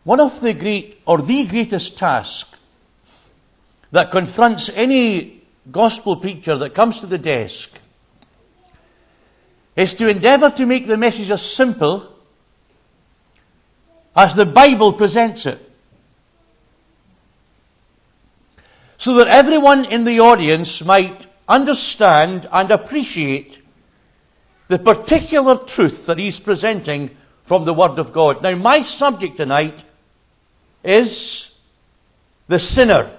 One of the greatest task that confronts any gospel preacher that comes to the desk is to endeavour to make the message as simple as the Bible presents it, so that everyone in the audience might understand and appreciate the particular truth that he's presenting from the Word of God. Now, my subject tonight is the sinner.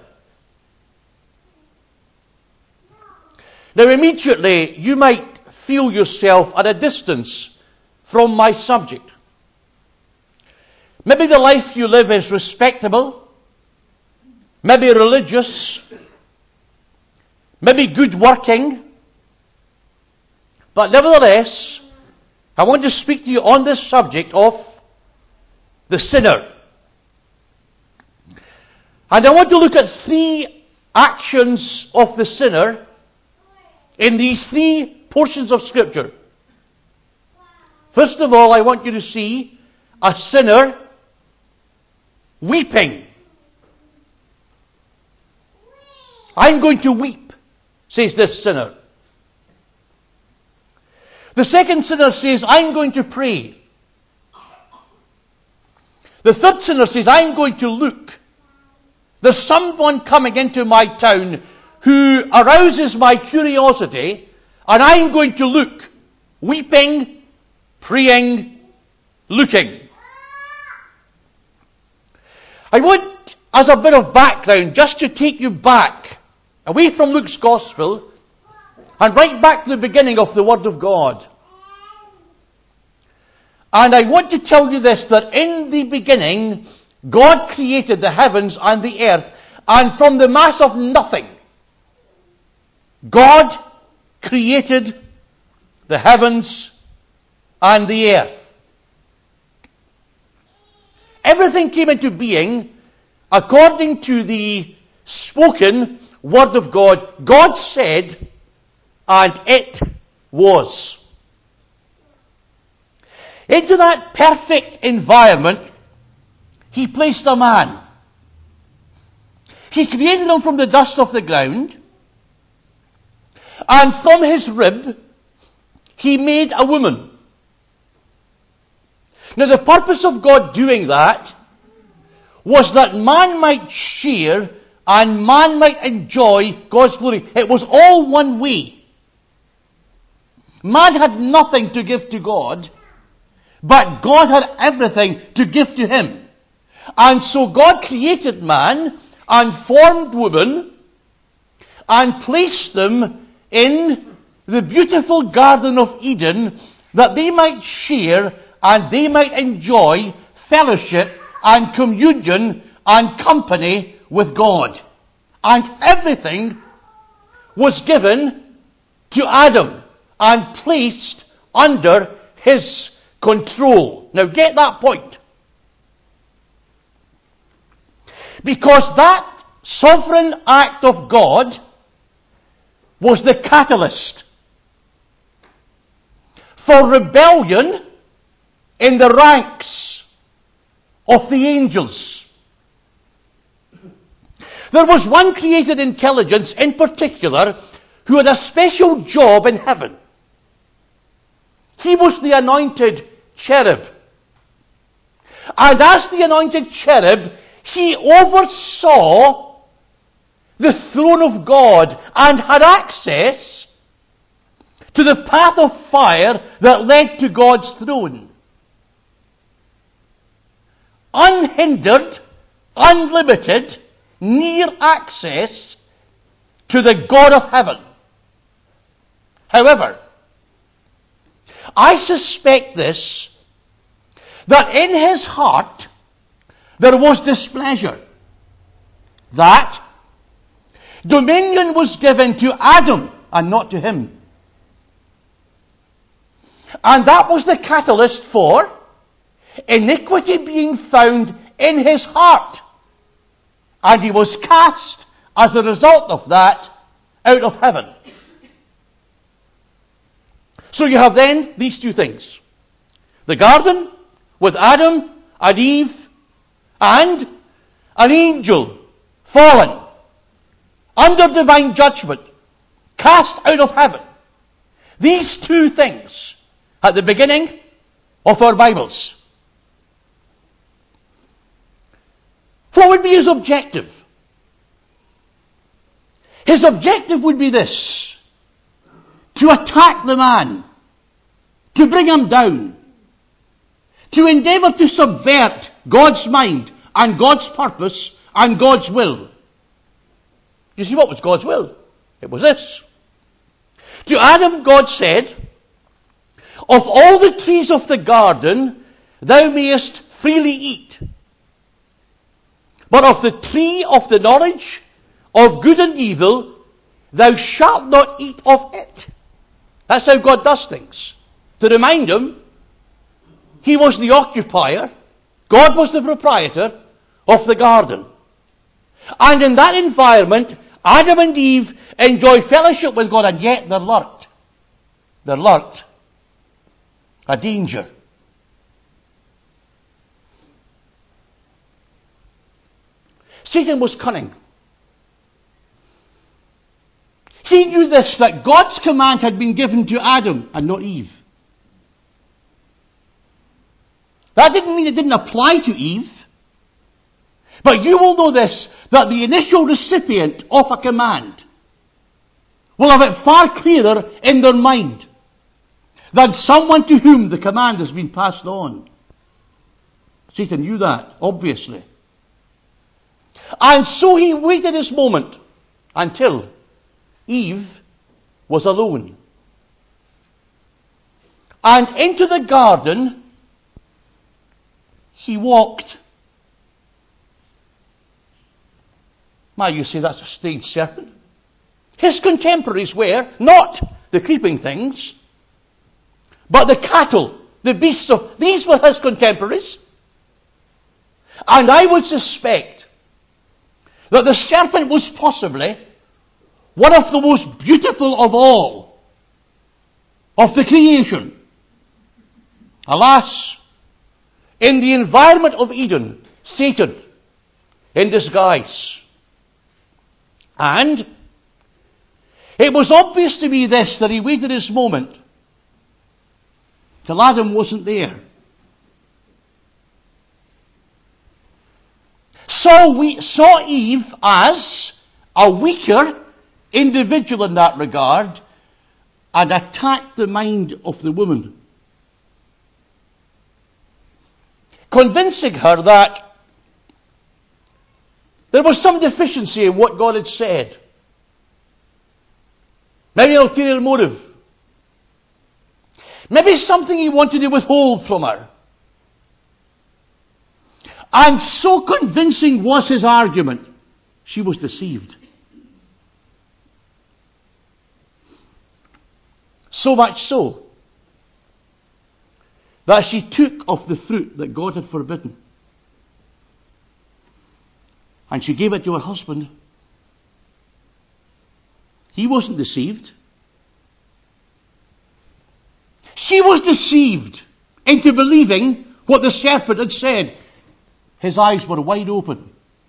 Now, immediately, you might feel yourself at a distance from my subject. Maybe the life you live is respectable, maybe religious, maybe good working, but nevertheless, I want to speak to you on this subject of the sinner. And I want to look at 3 actions of the sinner in these 3 portions of Scripture. First of all, I want you to see a sinner weeping. I'm going to weep, says this sinner. The second sinner says, I'm going to pray. The third sinner says, I'm going to look. There's someone coming into my town who arouses my curiosity, and I'm going to look. Weeping, praying, looking. I want, as a bit of background, just to take you back, away from Luke's Gospel, and right back to the beginning of the Word of God. And I want to tell you this, that in the beginning, God created the heavens and the earth, and from the mass of nothing, God created the heavens and the earth. Everything came into being according to the spoken Word of God. God said, and it was. Into that perfect environment, He placed a man. He created him from the dust of the ground, and from his rib, He made a woman. Now, the purpose of God doing that was that man might share and man might enjoy God's glory. It was all one way. Man had nothing to give to God, but God had everything to give to him. And so God created man and formed woman and placed them in the beautiful Garden of Eden that they might share and they might enjoy fellowship and communion and company with God. And everything was given to Adam and placed under his control. Now get that point. Because that sovereign act of God was the catalyst for rebellion in the ranks of the angels. There was one created intelligence in particular who had a special job in heaven. He was the anointed cherub. And as the anointed cherub, he oversaw the throne of God and had access to the path of fire that led to God's throne. Unhindered, unlimited, near access to the God of heaven. However, I suspect this, that in his heart there was displeasure. That dominion was given to Adam and not to him. And that was the catalyst for iniquity being found in his heart. And he was cast, as a result of that, out of heaven. So you have then these two things. The garden with Adam and Eve, and an angel fallen under divine judgment, cast out of heaven. These two things at the beginning of our Bibles. What would be his objective? His objective would be this: to attack the man, to bring him down, to endeavour to subvert God's mind and God's purpose and God's will. You see, what was God's will? It was this. To Adam, God said, "Of all the trees of the garden thou mayest freely eat, but of the tree of the knowledge of good and evil thou shalt not eat of it." That's how God does things. To remind him, he was the occupier, God was the proprietor of the garden. And in that environment, Adam and Eve enjoy fellowship with God, and yet there lurked a danger. Satan was cunning. He knew this, that God's command had been given to Adam and not Eve. That didn't mean it didn't apply to Eve. But you will know this, that the initial recipient of a command will have it far clearer in their mind than someone to whom the command has been passed on. Satan knew that, obviously. And so he waited his moment until Eve was alone. And into the garden he walked. Now you say that's a stage serpent. His contemporaries were not the creeping things, but the cattle, the beasts of... These were his contemporaries. And I would suspect that the serpent was possibly one of the most beautiful of all of the creation. Alas, in the environment of Eden, Satan in disguise. And it was obvious to me this, that he waited his moment till Adam wasn't there. So we saw Eve as a weaker individual in that regard and attacked the mind of the woman, convincing her that there was some deficiency in what God had said. Maybe an ulterior motive. Maybe something he wanted to withhold from her. And so convincing was his argument, she was deceived. So much so that she took of the fruit that God had forbidden. And she gave it to her husband. He wasn't deceived. She was deceived into believing what the serpent had said. His eyes were wide open.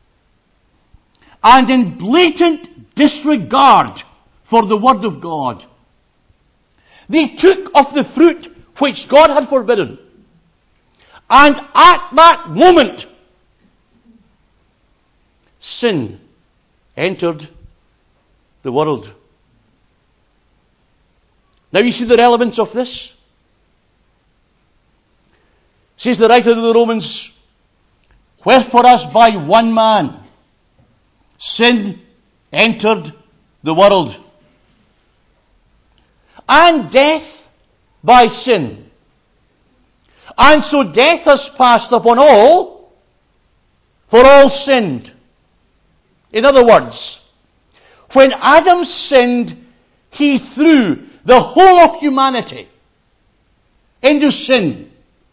And in blatant disregard for the word of God, they took of the fruit which God had forbidden. And at that moment, sin entered the world. Now you see the relevance of this? Says the writer of the Romans, "Wherefore as by one man sin entered the world, and death by sin. And so death has passed upon all, for all sinned." In other words, when Adam sinned, he threw the whole of humanity into sin,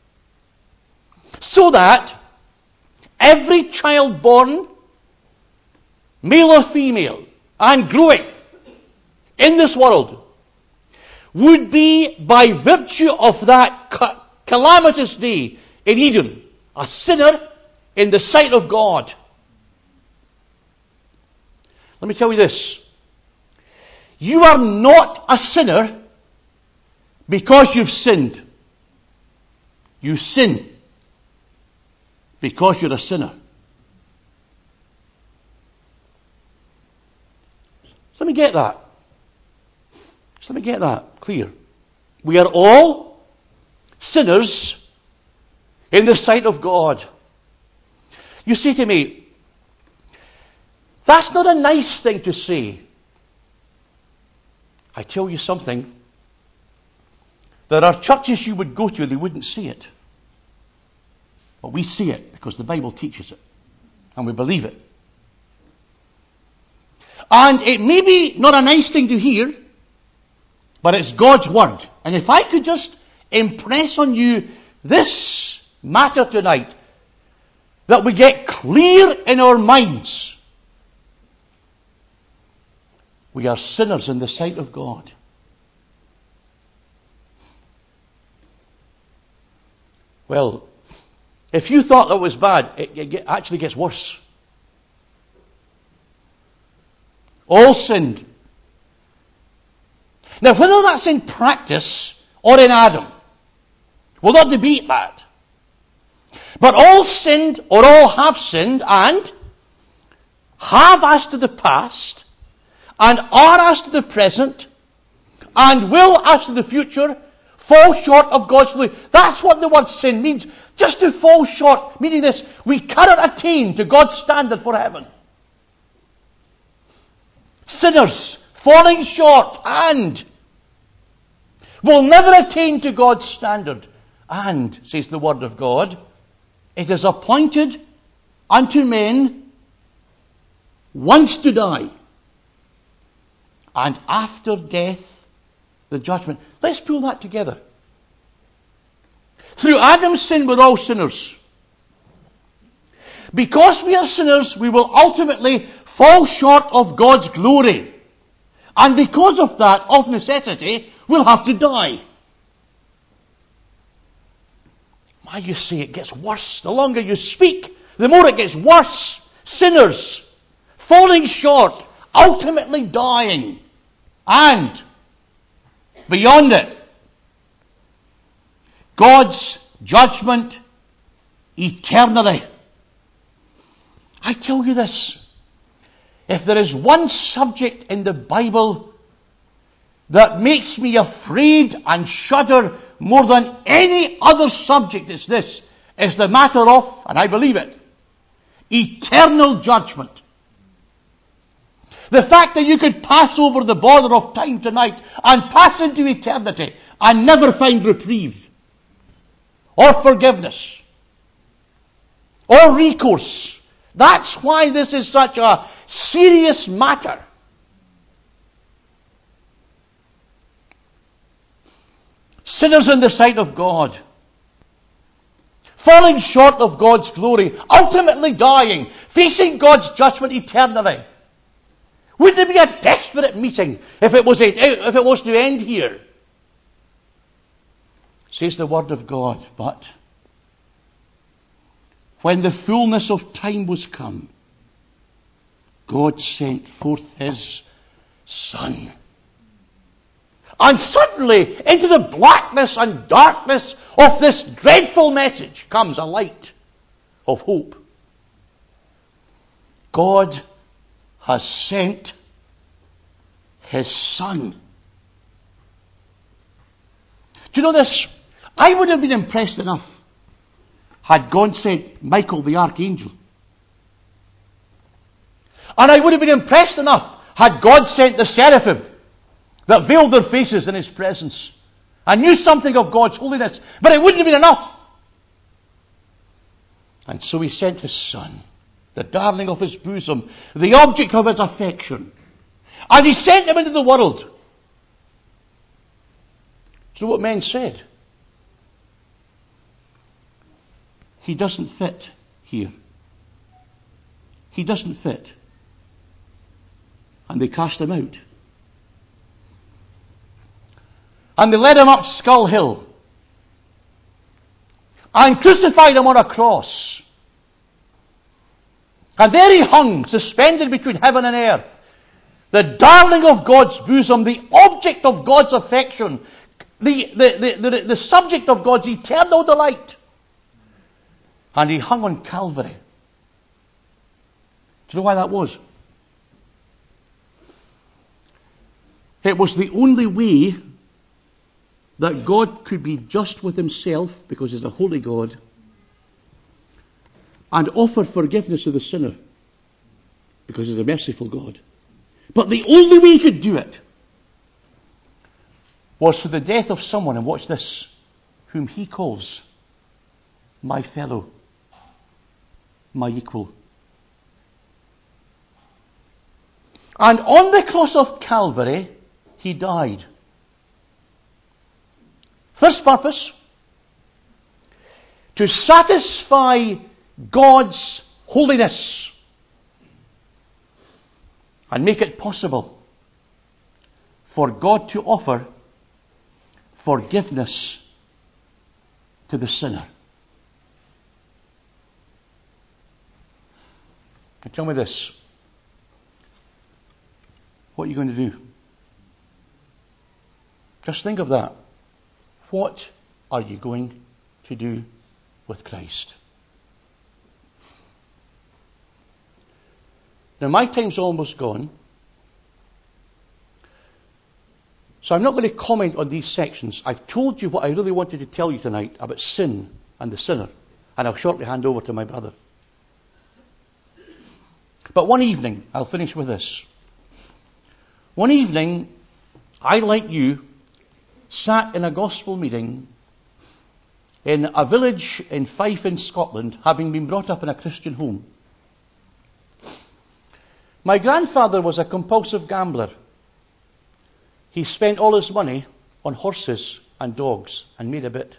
so that every child born, male or female, and growing in this world, would be, by virtue of that calamitous day in Eden, a sinner in the sight of God. Let me tell you this. You are not a sinner because you've sinned. You sin because you're a sinner. Let me get that. Let me get that clear. We are all sinners in the sight of God. You say to me, that's not a nice thing to say. I tell you something. There are churches you would go to, they wouldn't see it. But we see it because the Bible teaches it. And we believe it. And it may be not a nice thing to hear, but it's God's word. And if I could just impress on you this matter tonight, that we get clear in our minds. We are sinners in the sight of God. Well, if you thought that was bad, it actually gets worse. All sinned. Now, whether that's in practice or in Adam, we'll not debate that. But all sinned, or all have sinned, and have as to the past, and are as to the present, and will as to the future, fall short of God's glory. That's what the word sin means. Just to fall short, meaning this, we cannot attain to God's standard for heaven. Sinners, falling short, and will never attain to God's standard. And, says the Word of God, it is appointed unto men once to die, and after death the judgment. Let's pull that together. Through Adam's sin we're all sinners. Because we are sinners, we will ultimately fall short of God's glory. And because of that, of necessity, we'll have to die. Why, you see, it gets worse. The longer you speak, the more it gets worse. Sinners, falling short, ultimately dying. And, beyond it, God's judgment eternally. I tell you this, if there is one subject in the Bible that makes me afraid and shudder more than any other subject, it's this. It's the matter of, and I believe it, eternal judgment. The fact that you could pass over the border of time tonight and pass into eternity and never find reprieve or forgiveness or recourse. That's why this is such a serious matter. Sinners in the sight of God, falling short of God's glory, ultimately dying, facing God's judgment eternally. Wouldn't it be a desperate meeting if it was to end here? Says the Word of God, but when the fullness of time was come, God sent forth His Son. And suddenly, into the blackness and darkness of this dreadful message comes a light of hope. God has sent His Son. Do you know this? I would have been impressed enough had God sent Michael the Archangel. And I would have been impressed enough had God sent the seraphim that veiled their faces in His presence and knew something of God's holiness. But it wouldn't have been enough. And so He sent His Son, the darling of His bosom, the object of His affection. And He sent Him into the world. So what men said? He doesn't fit here. He doesn't fit. And they cast Him out. And they led Him up Skull Hill and crucified Him on a cross. And there he hung, suspended between heaven and earth. The darling of God's bosom, the object of God's affection, the subject of God's eternal delight. And he hung on Calvary. Do you know why that was? It was the only way that God could be just with himself, because he's a holy God, and offer forgiveness to the sinner, because he's a merciful God. But the only way he could do it was through the death of someone, and watch this, whom he calls my fellow, my equal. And on the cross of Calvary, he died. First purpose, to satisfy God's holiness and make it possible for God to offer forgiveness to the sinner. Now tell me this. What are you going to do? Just think of that. What are you going to do with Christ? Now my time's almost gone, so I'm not going to comment on these sections. I've told you what I really wanted to tell you tonight about sin and the sinner, and I'll shortly hand over to my brother. But one evening, I'll finish with this. One evening, I, like you, sat in a gospel meeting in a village in Fife in Scotland, having been brought up in a Christian home. My grandfather was a compulsive gambler. He spent all his money on horses and dogs and made a bit.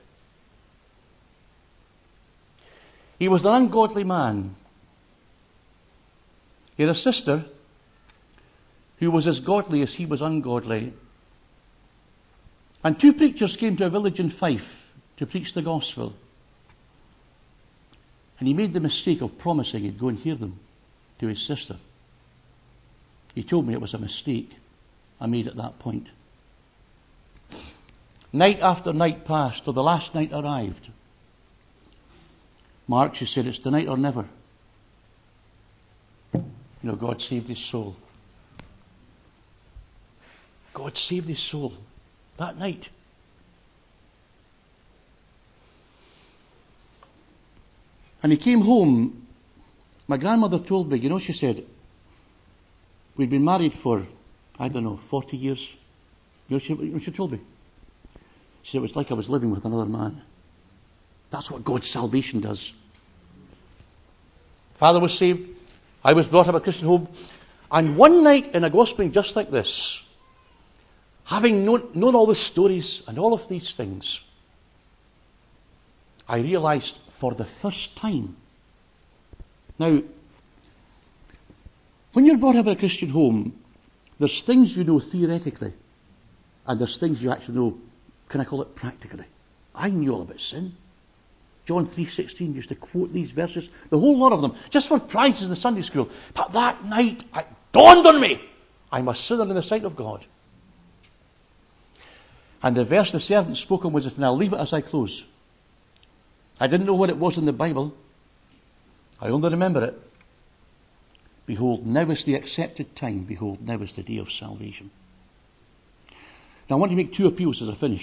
He was an ungodly man. He had a sister who was as godly as he was ungodly. And two preachers came to a village in Fife to preach the gospel. And he made the mistake of promising he'd go and hear them to his sister. He told me it was a mistake I made at that point. Night after night passed till the last night arrived. Mark, she said, it's tonight or never. You know, God saved his soul. God saved his soul that night. And he came home. My grandmother told me, you know, she said, we'd been married for, 40 years. You know, she told me. She said, it was like I was living with another man. That's what God's salvation does. Father was saved. I was brought up a Christian home. And one night in a gospel just like this, having known all the stories and all of these things, I realised for the first time. Now, when you're brought up in a Christian home, there's things you know theoretically, and there's things you actually know, can I call it practically? I knew all about sin. John 3:16 used to quote these verses, the whole lot of them, just for prizes in the Sunday school. But that night, it dawned on me, I'm a sinner in the sight of God. And the verse the servant spoke on was this, and I'll leave it as I close. I didn't know what it was in the Bible. I only remember it. Behold, now is the accepted time. Behold, now is the day of salvation. Now I want to make two appeals as I finish.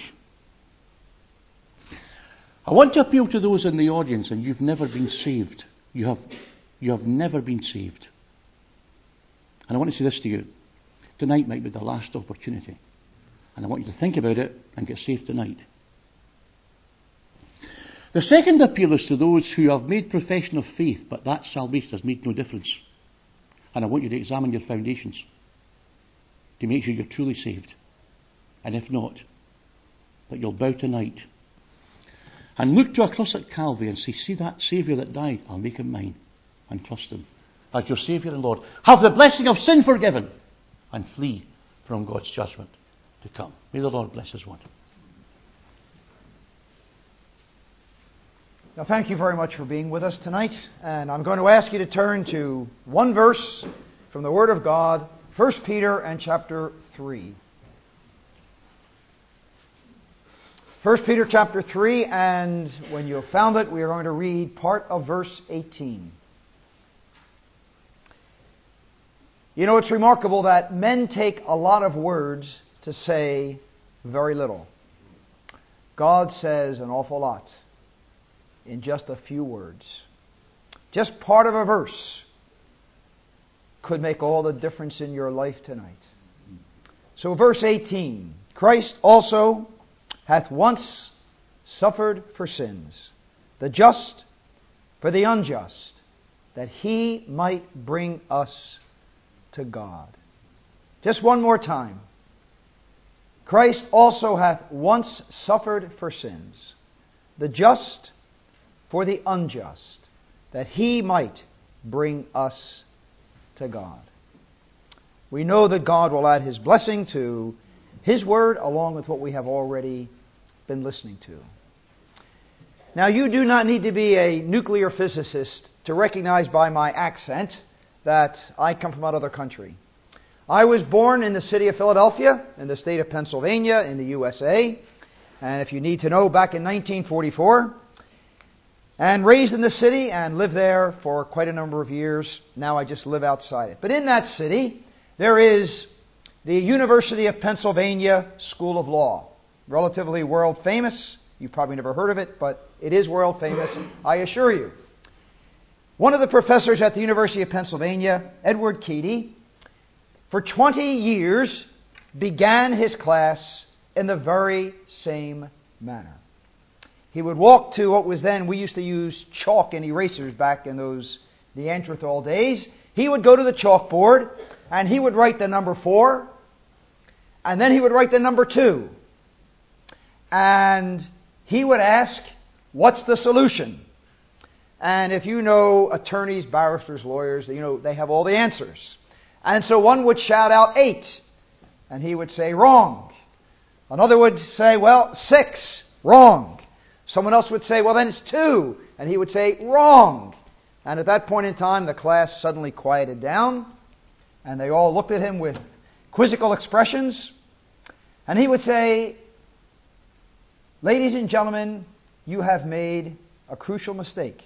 I want to appeal to those in the audience, and you've never been saved. You have never been saved. And I want to say this to you. Tonight might be the last opportunity. And I want you to think about it and get saved tonight. The second appeal is to those who have made profession of faith, but that salvation has made no difference. And I want you to examine your foundations to make sure you're truly saved. And if not, that you'll bow tonight and look to a cross at Calvary and say, see that Saviour that died, I'll make him mine, and trust him as your Saviour and Lord. Have the blessing of sin forgiven and flee from God's judgment to come. May the Lord bless his word. Now, thank you very much for being with us tonight. And I'm going to ask you to turn to one verse from the Word of God, 1 Peter and chapter 3. 1 Peter chapter 3, and when you have found it, we are going to read part of verse 18. You know, it's remarkable that men take a lot of words to say very little. God says an awful lot in just a few words. Just part of a verse could make all the difference in your life tonight. So verse 18, Christ also hath once suffered for sins, the just for the unjust, that he might bring us to God. Just one more time. Christ also hath once suffered for sins, the just for the unjust, that he might bring us to God. We know that God will add his blessing to his word along with what we have already been listening to. Now, you do not need to be a nuclear physicist to recognize by my accent that I come from another country. I was born in the city of Philadelphia, in the state of Pennsylvania, in the USA. And if you need to know, back in 1944. And raised in the city and lived there for quite a number of years. Now I just live outside it. But in that city, there is the University of Pennsylvania School of Law. Relatively world famous. You've probably never heard of it, but it is world famous, I assure you. One of the professors at the University of Pennsylvania, Edward Keady, for 20 years began his class in the very same manner. He would walk to what was then, we used to use chalk and erasers back in those Neanderthal days. He would go to the chalkboard and he would write the number 4, and then he would write the number 2. And he would ask, what's the solution? And if you know attorneys, barristers, lawyers, you know they have all the answers. And so one would shout out 8, and he would say, wrong. Another would say, well, 6, wrong. Someone else would say, well, then it's 2. And he would say, wrong. And at that point in time, the class suddenly quieted down. And they all looked at him with quizzical expressions. And he would say, ladies and gentlemen, you have made a crucial mistake.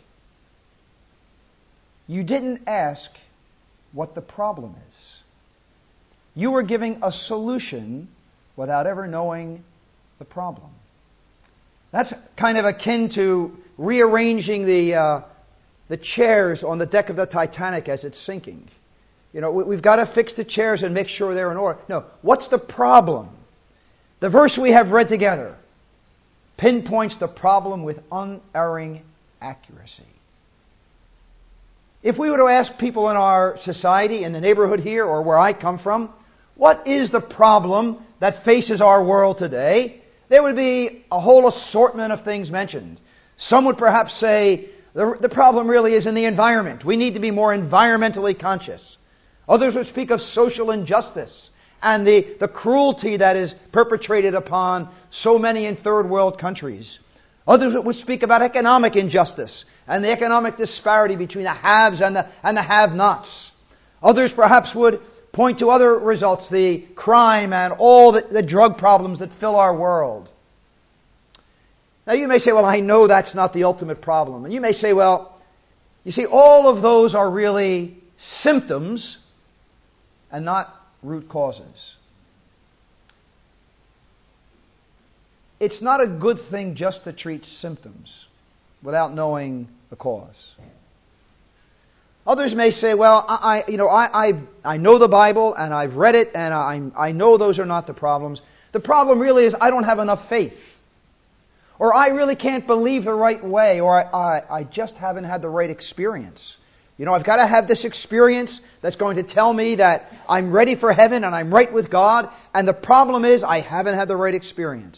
You didn't ask what the problem is. You were giving a solution without ever knowing the problem. That's kind of akin to rearranging the chairs on the deck of the Titanic as it's sinking. You know, we've got to fix the chairs and make sure they're in order. No, what's the problem? The verse we have read together pinpoints the problem with unerring accuracy. If we were to ask people in our society, in the neighborhood here or where I come from, what is the problem that faces our world today? There would be a whole assortment of things mentioned. Some would perhaps say the problem really is in the environment. We need to be more environmentally conscious. Others would speak of social injustice and the cruelty that is perpetrated upon so many in third world countries. Others would speak about economic injustice and the economic disparity between the haves and the have-nots. Others perhaps would point to other results, the crime and all the drug problems that fill our world. Now you may say, well, I know that's not the ultimate problem. And you may say, well, you see, all of those are really symptoms and not root causes. It's not a good thing just to treat symptoms without knowing the cause. Others may say, well, I know the Bible and I've read it and I know those are not the problems. The problem really is I don't have enough faith. Or I really can't believe the right way. Or I just haven't had the right experience. You know, I've got to have this experience that's going to tell me that I'm ready for heaven and I'm right with God. And the problem is I haven't had the right experience.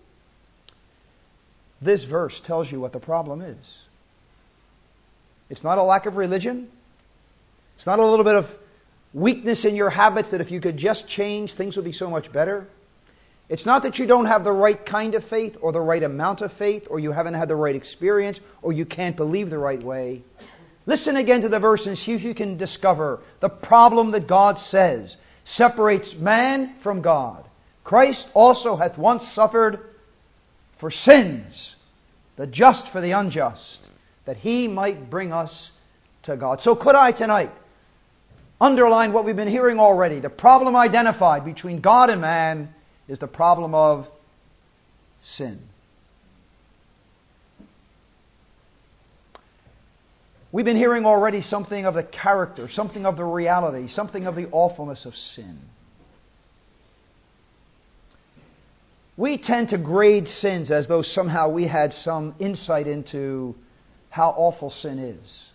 This verse tells you what the problem is. It's not a lack of religion. It's not a little bit of weakness in your habits that if you could just change, things would be so much better. It's not that you don't have the right kind of faith or the right amount of faith or you haven't had the right experience or you can't believe the right way. Listen again to the verse and see if you can discover the problem that God says separates man from God. Christ also hath once suffered for sins, the just for the unjust, that He might bring us to God. So could I tonight underline what we've been hearing already. The problem identified between God and man is the problem of sin. We've been hearing already something of the character, something of the reality, something of the awfulness of sin. We tend to grade sins as though somehow we had some insight into how awful sin is.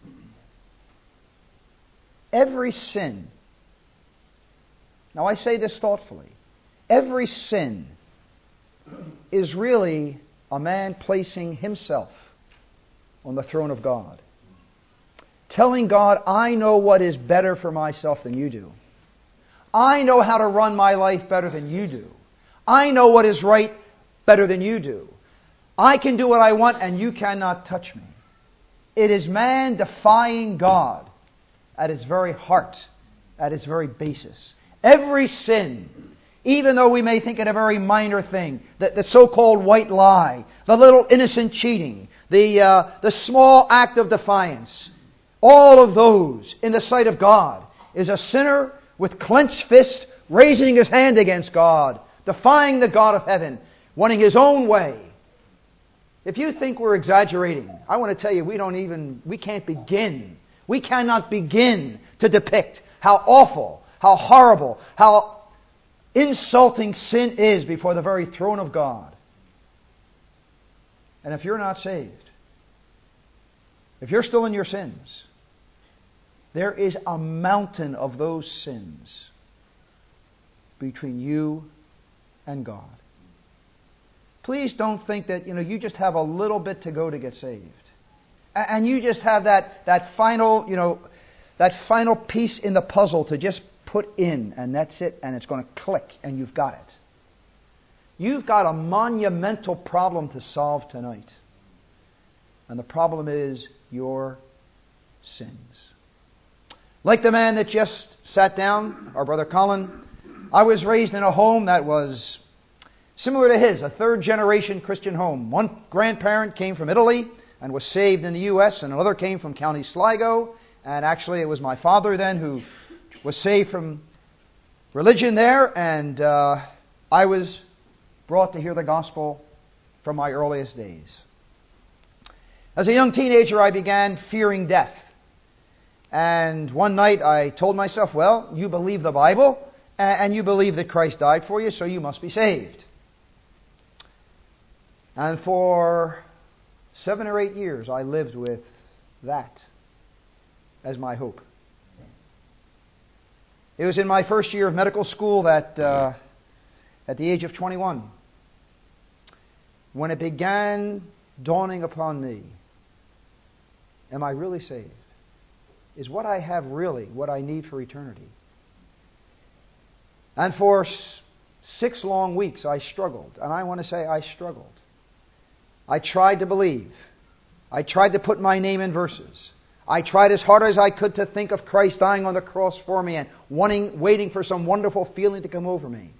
Every sin, now I say this thoughtfully, every sin is really a man placing himself on the throne of God. Telling God, I know what is better for myself than you do. I know how to run my life better than you do. I know what is right better than you do. I can do what I want and you cannot touch me. It is man defying God at its very heart, at its very basis. Every sin, even though we may think it a very minor thing, the so-called white lie, the little innocent cheating, the small act of defiance, all of those in the sight of God is a sinner with clenched fist raising his hand against God, defying the God of heaven, wanting his own way. If you think we're exaggerating, I want to tell you we can't begin. We cannot begin to depict how awful, how horrible, how insulting sin is before the very throne of God. And if you're not saved, if you're still in your sins, there is a mountain of those sins between you and God. Please don't think that you just have a little bit to go to get saved. And you just have that final piece in the puzzle to just put in, and that's it, and it's going to click, and you've got it. You've got a monumental problem to solve tonight. And the problem is your sins. Like the man that just sat down, our brother Colin, I was raised in a home that was similar to his, a third-generation Christian home. One grandparent came from Italy and was saved in the U.S., and another came from County Sligo, and actually it was my father then who was saved from religion there, and I was brought to hear the gospel from my earliest days. As a young teenager, I began fearing death. And one night I told myself, well, you believe the Bible, and you believe that Christ died for you, so you must be saved. And for 7 or 8 years, I lived with that as my hope. It was in my first year of medical school that, at the age of 21, when it began dawning upon me, am I really saved? Is what I have really what I need for eternity? And for 6 long weeks I struggled. And I want to say I struggled. I tried to believe. I tried to put my name in verses. I tried as hard as I could to think of Christ dying on the cross for me and waiting for some wonderful feeling to come over me.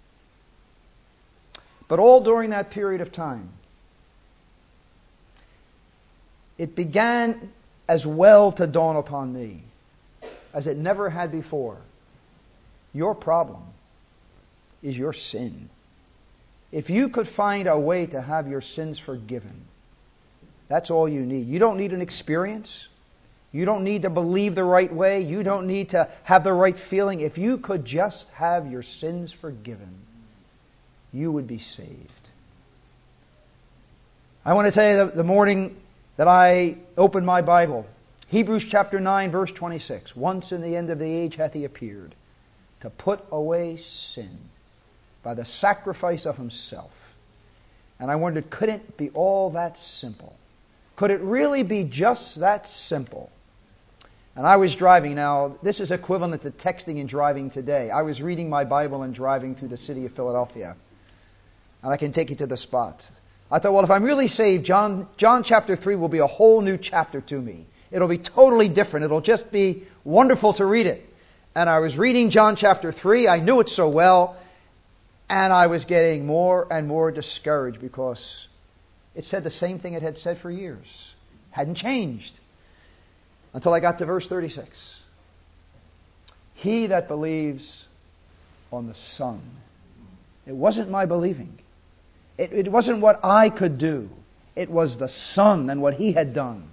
But all during that period of time, it began as well to dawn upon me as it never had before. Your problem is your sin. If you could find a way to have your sins forgiven, that's all you need. You don't need an experience. You don't need to believe the right way. You don't need to have the right feeling. If you could just have your sins forgiven, you would be saved. I want to tell you the morning that I opened my Bible, Hebrews chapter 9, verse 26. Once in the end of the age hath He appeared to put away sin by the sacrifice of Himself. And I wondered, could it be all that simple? Could it really be just that simple? And I was driving. Now, this is equivalent to texting and driving today. I was reading my Bible and driving through the city of Philadelphia. And I can take you to the spot. I thought, well, if I'm really saved, John chapter 3 will be a whole new chapter to me. It'll be totally different. It'll just be wonderful to read it. And I was reading John chapter 3. I knew it so well. And I was getting more and more discouraged because it said the same thing it had said for years. Hadn't changed. Until I got to verse 36. He that believes on the Son. It wasn't my believing. It wasn't what I could do. It was the Son and what He had done.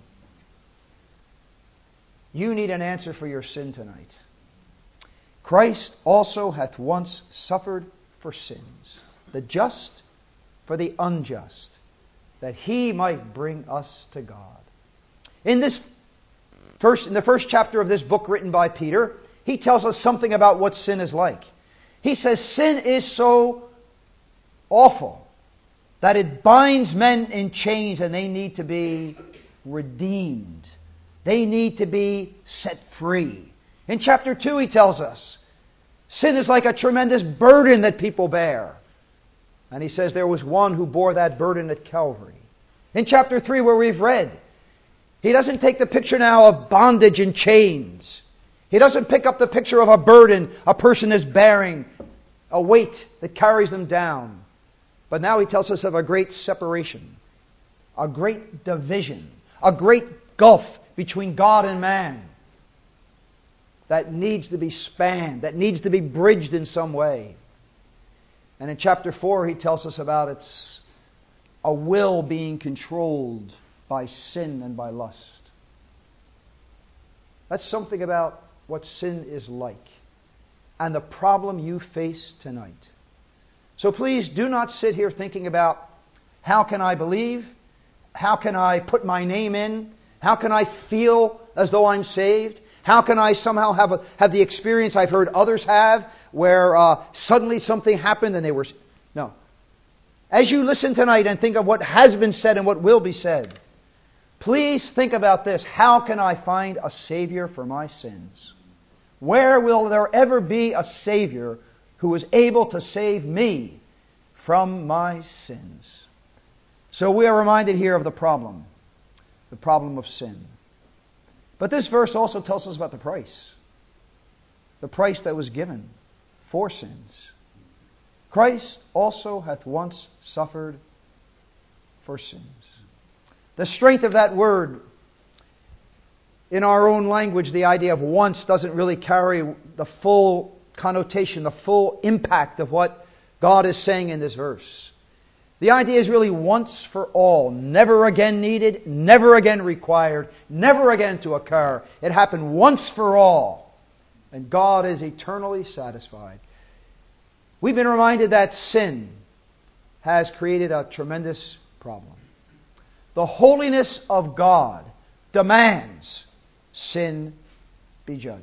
You need an answer for your sin tonight. Christ also hath once suffered for sins, the just for the unjust, that He might bring us to God. In the first chapter of this book written by Peter, he tells us something about what sin is like. He says sin is so awful that it binds men in chains and they need to be redeemed. They need to be set free. In chapter 2 he tells us sin is like a tremendous burden that people bear. And he says there was one who bore that burden at Calvary. In chapter 3 where we've read, he doesn't take the picture now of bondage and chains. He doesn't pick up the picture of a burden a person is bearing, a weight that carries them down. But now he tells us of a great separation, a great division, a great gulf between God and man that needs to be spanned, that needs to be bridged in some way. And in chapter 4 he tells us about it's a will being controlled by sin and by lust. That's something about what sin is like and the problem you face tonight. So please do not sit here thinking about how can I believe? How can I put my name in? How can I feel as though I'm saved? How can I somehow have the experience I've heard others have where suddenly something happened and they were... No. As you listen tonight and think of what has been said and what will be said, please think about this. How can I find a Savior for my sins? Where will there ever be a Savior who is able to save me from my sins? So we are reminded here of the problem of sin. But this verse also tells us about the price that was given for sins. Christ also hath once suffered for sins. The strength of that word, in our own language, the idea of once doesn't really carry the full connotation, the full impact of what God is saying in this verse. The idea is really once for all, never again needed, never again required, never again to occur. It happened once for all, and God is eternally satisfied. We've been reminded that sin has created a tremendous problem. The holiness of God demands sin be judged.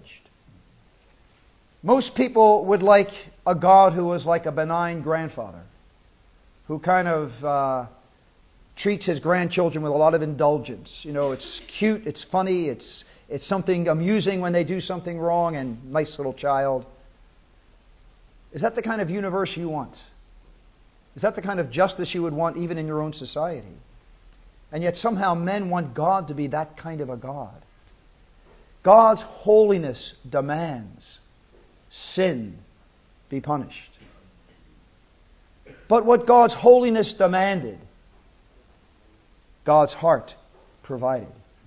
Most people would like a God who was like a benign grandfather, who kind of treats his grandchildren with a lot of indulgence. You know, it's cute, it's funny, it's something amusing when they do something wrong, and nice little child. Is that the kind of universe you want? Is that the kind of justice you would want even in your own society? And yet somehow men want God to be that kind of a God. God's holiness demands sin be punished. But what God's holiness demanded, God's heart provided.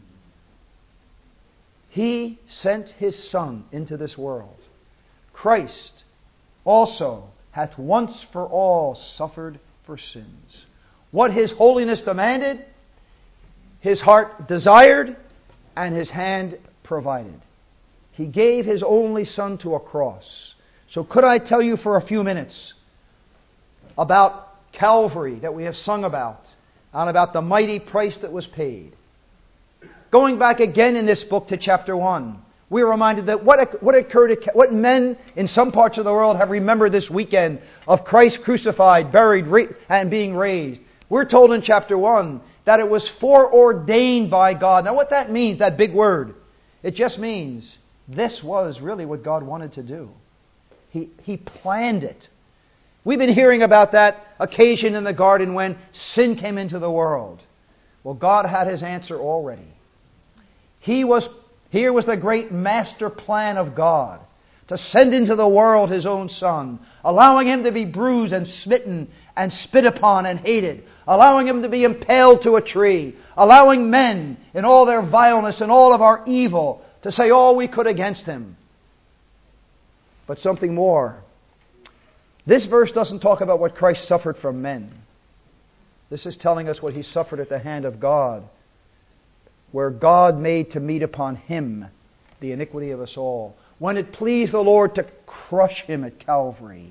He sent His Son into this world. Christ also hath once for all suffered for sins. What His holiness demanded, His heart desired, and His hand provided. He gave His only Son to a cross. So could I tell you for a few minutes about Calvary that we have sung about, and about the mighty price that was paid? Going back again in this book to chapter 1, we are reminded that what men in some parts of the world have remembered this weekend of Christ crucified, buried, and being raised. We're told in chapter 1 that it was foreordained by God. Now what that means, that big word, it just means this was really what God wanted to do. He planned it. We've been hearing about that occasion in the garden when sin came into the world. Well, God had His answer already. Here was the great master plan of God to send into the world His own Son, allowing Him to be bruised and smitten and spit upon and hated, allowing Him to be impaled to a tree, allowing men in all their vileness and all of our evil to say all we could against Him. But something more. This verse doesn't talk about what Christ suffered from men. This is telling us what He suffered at the hand of God, where God made to meet upon Him the iniquity of us all, when it pleased the Lord to crush Him at Calvary.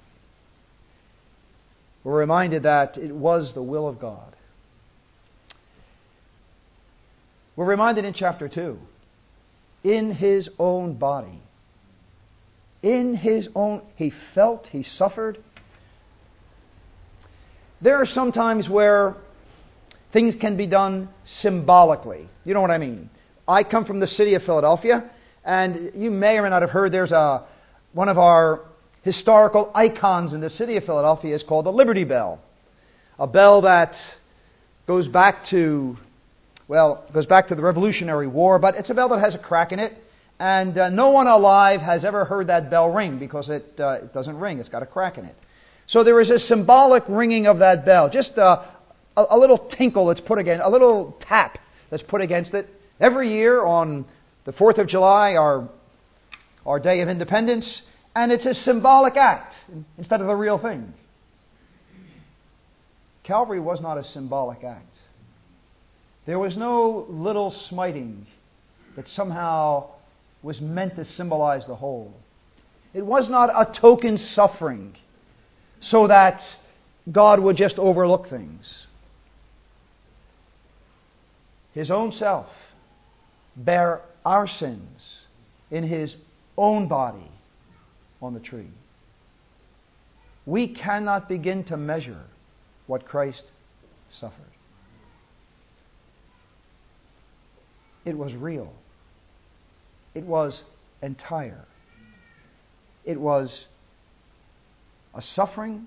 We're reminded that it was the will of God. We're reminded in chapter 2, in His own body, He felt, He suffered. There are some times where things can be done symbolically. You know what I mean? I come from the city of Philadelphia, and you may or may not have heard there's one of our historical icons in the city of Philadelphia is called the Liberty Bell. A bell that goes back to the Revolutionary War, but it's a bell that has a crack in it. And no one alive has ever heard that bell ring because it doesn't ring. It's got a crack in it. So there is a symbolic ringing of that bell. Just a little tinkle that's put against, a little tap that's put against it. Every year on the 4th of July, our Day of Independence, and it's a symbolic act instead of the real thing. Calvary was not a symbolic act. There was no little smiting that somehow was meant to symbolize the whole. It was not a token suffering so that God would just overlook things. His own self bare our sins in His own body on the tree. We cannot begin to measure what Christ suffered. It was real. It was entire. It was a suffering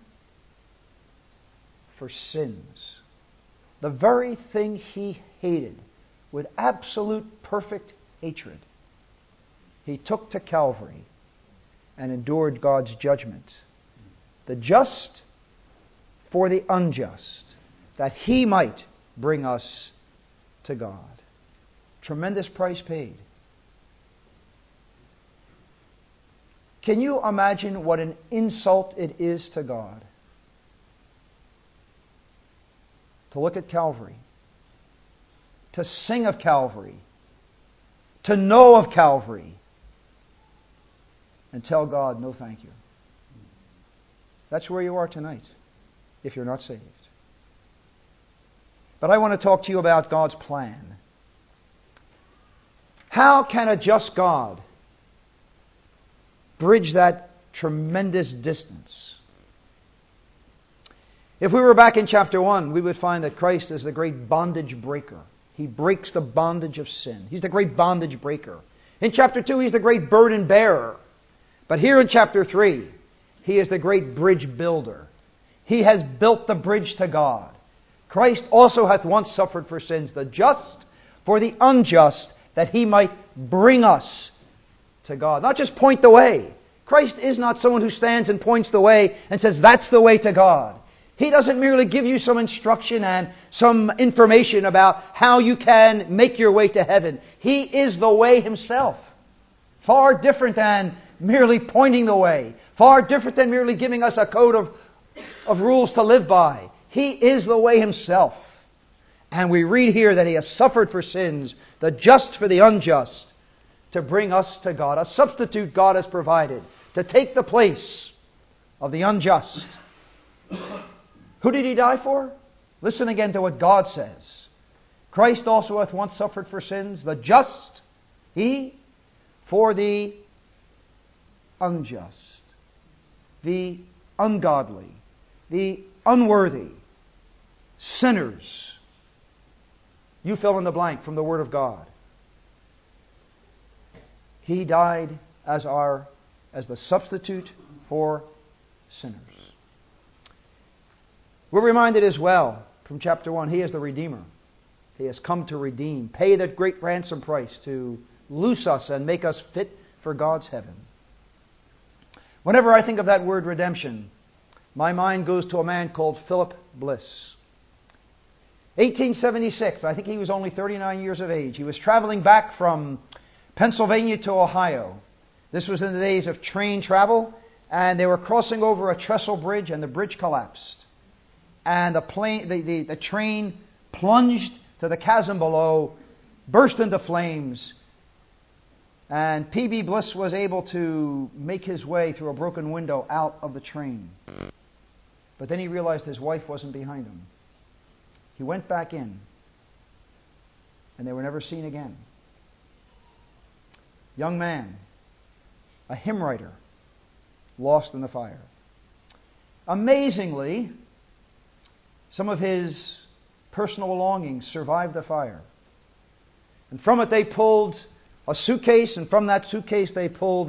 for sins. The very thing He hated with absolute perfect hatred, He took to Calvary and endured God's judgment. The just for the unjust, that He might bring us to God. Tremendous price paid. Can you imagine what an insult it is to God to look at Calvary, to sing of Calvary, to know of Calvary, and tell God, no thank you? That's where you are tonight, if you're not saved. But I want to talk to you about God's plan. How can a just God bridge that tremendous distance? If we were back in chapter 1, we would find that Christ is the great bondage breaker. He breaks the bondage of sin. He's the great bondage breaker. In chapter 2, He's the great burden bearer. But here in chapter 3, He is the great bridge builder. He has built the bridge to God. Christ also hath once suffered for sins, the just for the unjust, that He might bring us to God. Not just point the way. Christ is not someone who stands and points the way and says, that's the way to God. He doesn't merely give you some instruction and some information about how you can make your way to heaven. He is the way Himself. Far different than merely pointing the way. Far different than merely giving us a code of rules to live by. He is the way Himself. And we read here that He has suffered for sins, the just for the unjust, to bring us to God. A substitute God has provided to take the place of the unjust. Who did He die for? Listen again to what God says. Christ also hath once suffered for sins, the just, He, for the unjust, the ungodly, the unworthy, sinners. You fill in the blank from the Word of God. He died as the substitute for sinners. We're reminded as well from chapter 1, He is the Redeemer. He has come to redeem, pay that great ransom price to loose us and make us fit for God's heaven. Whenever I think of that word redemption, my mind goes to a man called Philip Bliss. 1876, I think he was only 39 years of age. He was traveling back from Pennsylvania to Ohio. This was in the days of train travel, and they were crossing over a trestle bridge, and the bridge collapsed. And the train plunged to the chasm below, burst into flames, and P.B. Bliss was able to make his way through a broken window out of the train. But then he realized his wife wasn't behind him. He went back in, and they were never seen again. Young man, a hymn writer, lost in the fire. Amazingly, some of his personal belongings survived the fire. And from it they pulled a suitcase, and from that suitcase they pulled,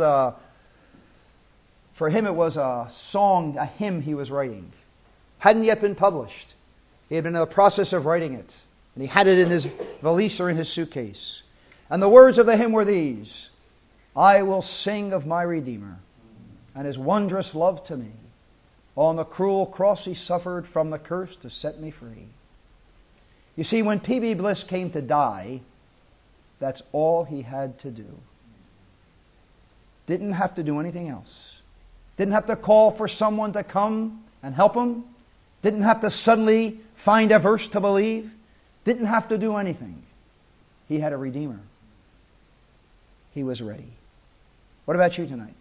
for him it was a song, a hymn he was writing. Hadn't yet been published. He had been in the process of writing it. And he had it in his valise or in his suitcase. And the words of the hymn were these: I will sing of my Redeemer and His wondrous love to me. On the cruel cross He suffered from the curse to set me free. You see, when P.B. Bliss came to die, that's all he had to do. Didn't have to do anything else. Didn't have to call for someone to come and help him. Didn't have to suddenly find a verse to believe. Didn't have to do anything. He had a Redeemer. He was ready. What about you tonight?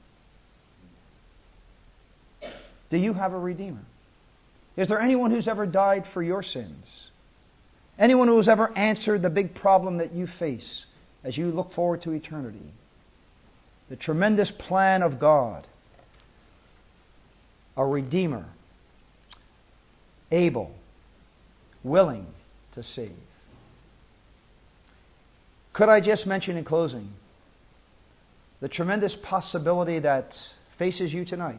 Do you have a Redeemer? Is there anyone who's ever died for your sins? Anyone who has ever answered the big problem that you face as you look forward to eternity? The tremendous plan of God. A Redeemer. Able. Willing to save. Could I just mention in closing the tremendous possibility that faces you tonight?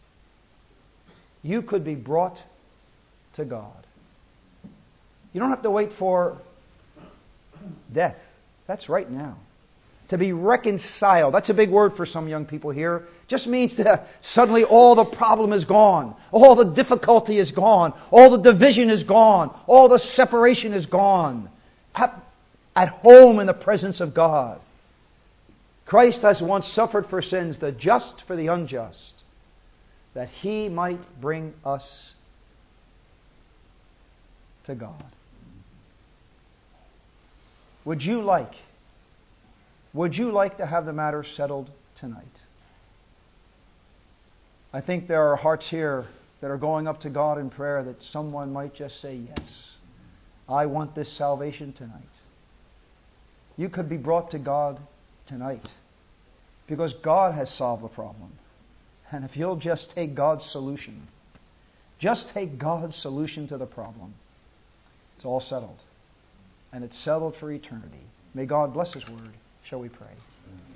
You could be brought to God. You don't have to wait for death. That's right now. To be reconciled. That's a big word for some young people here. Just means that suddenly all the problem is gone. All the difficulty is gone. All the division is gone. All the separation is gone. At home in the presence of God. Christ has once suffered for sins, the just for the unjust, that He might bring us to God. Would you like to have the matter settled tonight? I think there are hearts here that are going up to God in prayer that someone might just say, yes, I want this salvation tonight. You could be brought to God tonight because God has solved the problem. And if you'll just take God's solution, just take God's solution to the problem, it's all settled. And it's settled for eternity. May God bless His word. Shall we pray?